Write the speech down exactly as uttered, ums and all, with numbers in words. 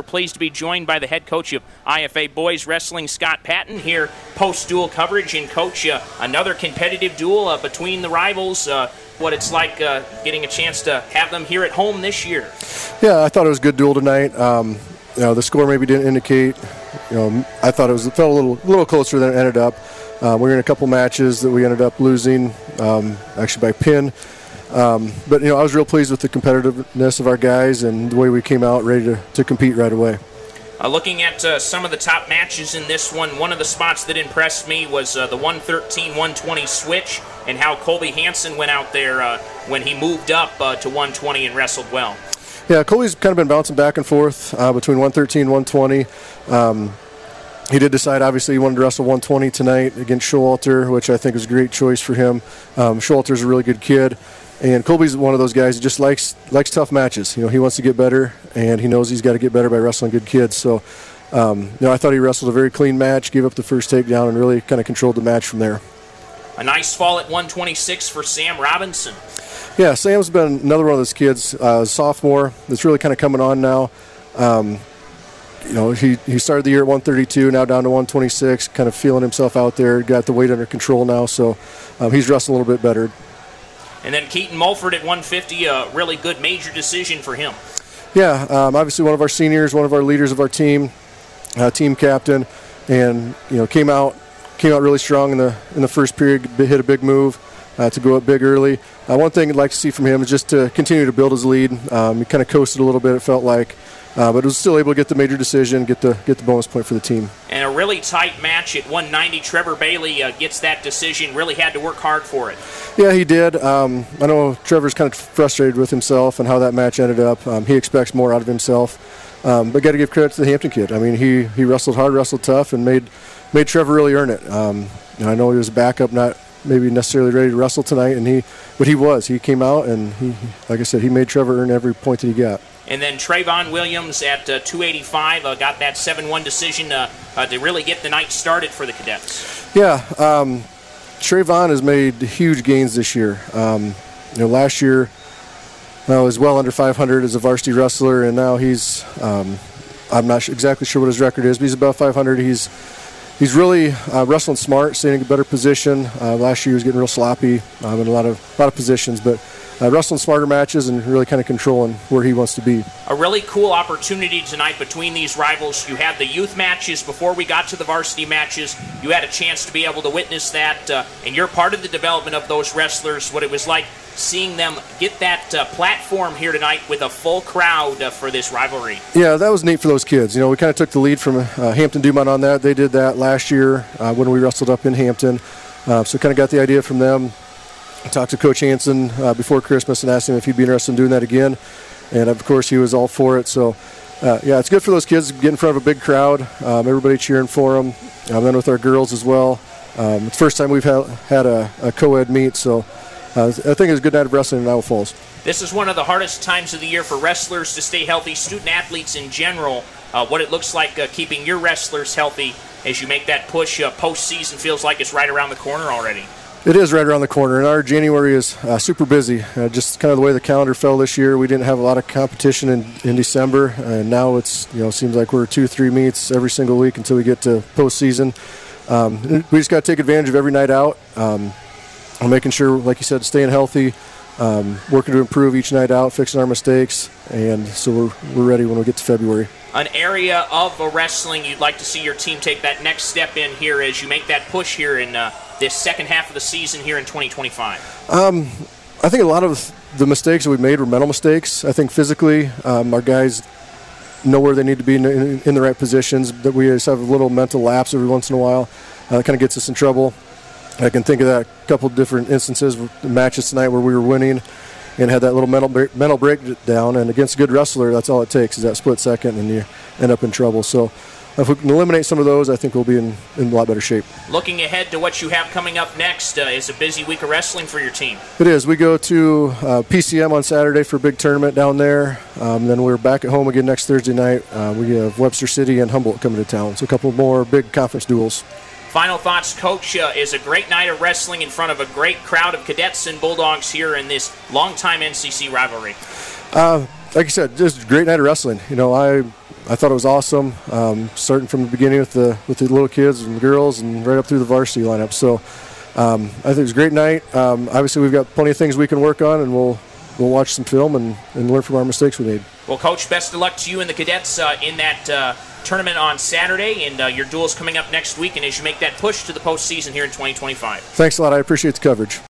pleased to be joined by the head coach of I F A Boys Wrestling, Scott Patton, here post-duel coverage. And, Coach, uh, another competitive duel uh, between the rivals, uh, what it's like uh, getting a chance to have them here at home this year. Yeah, I thought it was a good duel tonight. Um, you know, the score maybe didn't indicate. You know, I thought it was it felt a little, little closer than it ended up. Uh, we were in a couple matches that we ended up losing, um, actually by pin. Um, but, you know, I was real pleased with the competitiveness of our guys and the way we came out ready to, to compete right away. Uh, looking at uh, some of the top matches in this one, one of the spots that impressed me was uh, the one thirteen one twenty switch and how Colby Hansen went out there uh, when he moved up uh, to one twenty and wrestled well. Yeah, Colby's kind of been bouncing back and forth uh, between one thirteen and one twenty. Um, he did decide, obviously, he wanted to wrestle one twenty tonight against Showalter, which I think was a great choice for him. Um, Showalter's a really good kid. And Colby's one of those guys who just likes likes tough matches. You know, he wants to get better, and he knows he's got to get better by wrestling good kids. So, um, you know, I thought he wrestled a very clean match, gave up the first takedown, and really kind of controlled the match from there. A nice fall at one twenty-six for Sam Robinson. Yeah, Sam's been another one of those kids, uh, sophomore, that's really kind of coming on now. Um, you know, he, he started the year at one thirty-two, now down to one twenty-six, kind of feeling himself out there, got the weight under control now, so um, he's wrestling a little bit better. And then Keaton Mulford at one fifty, a really good major decision for him. Yeah, um, obviously one of our seniors, one of our leaders of our team, uh, team captain, and you know came out came out really strong in the in the first period, hit a big move uh, to go up big early. Uh, one thing I'd like to see from him is just to continue to build his lead. Um, he kind of coasted a little bit, it felt like, uh, but was still able to get the major decision, get the get the bonus point for the team. And a really tight match at one ninety. Trevor Bailey uh, gets that decision. Really had to work hard for it. Yeah, he did. Um, I know Trevor's kind of frustrated with himself and how that match ended up. Um, he expects more out of himself, um, but got to give credit to the Hampton kid. I mean, he he wrestled hard, wrestled tough, and made made Trevor really earn it. Um, and I know he was a backup, not maybe necessarily ready to wrestle tonight, and he but he was. He came out and he, like I said, he made Trevor earn every point that he got. And then Trayvon Williams at uh, two eighty-five uh, got that seven one decision uh, uh, to really get the night started for the cadets. Yeah, um, Trayvon has made huge gains this year. Um, you know, last year uh, was well under five hundred as a varsity wrestler, and now he's um, I'm not sh- exactly sure what his record is, but he's about five hundred. He's he's really uh, wrestling smart, staying in a better position. Uh, last year he was getting real sloppy um, in a lot of a lot of positions, but. Uh, wrestling smarter matches and really kind of controlling where he wants to be. A really cool opportunity tonight between these rivals. You had the youth matches before we got to the varsity matches. You had a chance to be able to witness that, uh, and you're part of the development of those wrestlers, what it was like seeing them get that uh, platform here tonight with a full crowd uh, for this rivalry. Yeah, that was neat for those kids. You know, we kind of took the lead from uh, Hampton Dumont on that. They did that last year uh, when we wrestled up in Hampton. Uh, so kind of got the idea from them. I talked to Coach Hansen uh, before Christmas and asked him if he'd be interested in doing that again. And, of course, he was all for it. So, uh, yeah, it's good for those kids to get in front of a big crowd, um, everybody cheering for them, um, then with our girls as well. Um, it's the first time we've ha- had a, a co-ed meet, so uh, I think it's a good night of wrestling in Iowa Falls. This is one of the hardest times of the year for wrestlers to stay healthy, student-athletes in general. Uh, what it looks like uh, keeping your wrestlers healthy as you make that push uh, postseason feels like it's right around the corner already. It is right around the corner, and our January is uh, super busy. Uh, just kind of the way the calendar fell this year, we didn't have a lot of competition in, in December, and now it's you know seems like we're two, three meets every single week until we get to postseason. Um, we just got to take advantage of every night out, um, and making sure, like you said, staying healthy, um, working to improve each night out, fixing our mistakes, and so we're we're ready when we get to February. An area of a wrestling you'd like to see your team take that next step in here as you make that push here in uh, this second half of the season here in twenty twenty-five? Um, I think a lot of the mistakes that we made were mental mistakes. I think physically, um, our guys know where they need to be in, in, in the right positions, but we just have a little mental lapse every once in a while. Uh, that kind of gets us in trouble. I can think of that a couple different instances, matches tonight where we were winning and had that little mental break, mental breakdown. And against a good wrestler, that's all it takes is that split second, and you end up in trouble. So if we can eliminate some of those, I think we'll be in, in a lot better shape. Looking ahead to what you have coming up next uh, is a busy week of wrestling for your team. It is. We go to uh, P C M on Saturday for a big tournament down there. Um, then we're back at home again next Thursday night. Uh, we have Webster City and Humboldt coming to town. So a couple more big conference duels. Final thoughts, Coach, uh, is a great night of wrestling in front of a great crowd of cadets and Bulldogs here in this longtime N C C rivalry. Uh, like I said, just a great night of wrestling. You know, I I thought it was awesome, um, starting from the beginning with the with the little kids and girls, and right up through the varsity lineup. So um, I think it was a great night. Um, obviously, we've got plenty of things we can work on, and we'll we'll watch some film and, and learn from our mistakes we made. Well, Coach, best of luck to you and the cadets uh, in that uh, tournament on Saturday, and uh, your duel's coming up next week, and as you make that push to the postseason here in twenty twenty-five. Thanks a lot. I appreciate the coverage.